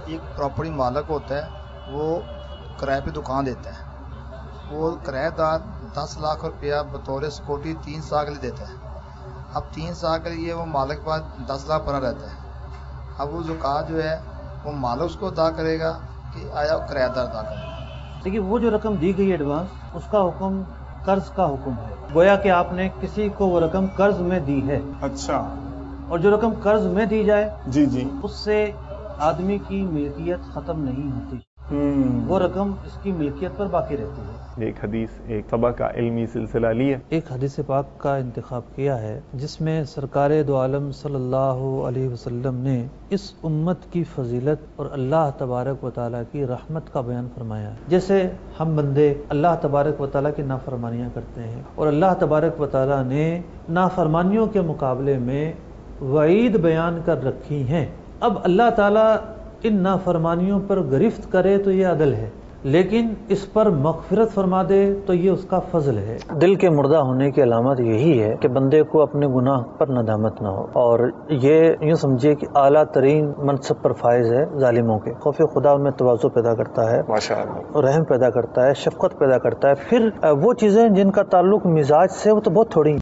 ایک پراپرٹی مالک ہوتا ہے وہ کرائے پہ دکان دیتا ہے، وہ کرایہ دار 10 لاکھ روپیہ بطور سیکورٹی 3 سال کے لیے دیتا ہے. اب 3 سال کے لیے وہ مالک کے پاس 10 لاکھ پڑا رہتا ہے. اب وہ زکوٰۃ جو ہے وہ مالک اس کو ادا کرے گا کہ آیا کرایہ دار ادا کرے گا؟ دیکھیے وہ جو رقم دی گئی ایڈوانس، اس کا حکم قرض کا حکم ہے. گویا کہ آپ نے کسی کو وہ رقم قرض میں دی ہے. اچھا. اور جو رقم قرض میں دی جائے جی جی، اس سے آدمی کی ملکیت ختم نہیں ہوتی، وہ رقم اس کی ملکیت پر باقی رہتی ہے. ایک حدیث، ایک سبق کا علمی سلسلہ لیے، ایک حدیث پاک کا انتخاب کیا ہے جس میں سرکار دو عالم صلی اللہ علیہ وسلم نے اس امت کی فضیلت اور اللہ تبارک و تعالیٰ کی رحمت کا بیان فرمایا ہے. جیسے ہم بندے اللہ تبارک و تعالیٰ کی نافرمانیاں کرتے ہیں اور اللہ تبارک و تعالیٰ نے نافرمانیوں کے مقابلے میں وعید بیان کر رکھی ہیں. اب اللہ تعالیٰ ان نافرمانیوں پر گرفت کرے تو یہ عدل ہے، لیکن اس پر مغفرت فرما دے تو یہ اس کا فضل ہے. دل کے مردہ ہونے کی علامت یہی ہے کہ بندے کو اپنے گناہ پر ندامت نہ ہو، اور یہ یوں سمجھے کہ اعلیٰ ترین منصب پر فائز ہے ظالموں کے. خوف خدا ان میں تواضع پیدا کرتا ہے، ماشاءاللہ، رحم پیدا کرتا ہے، شفقت پیدا کرتا ہے. پھر وہ چیزیں جن کا تعلق مزاج سے وہ تو بہت تھوڑی ہیں.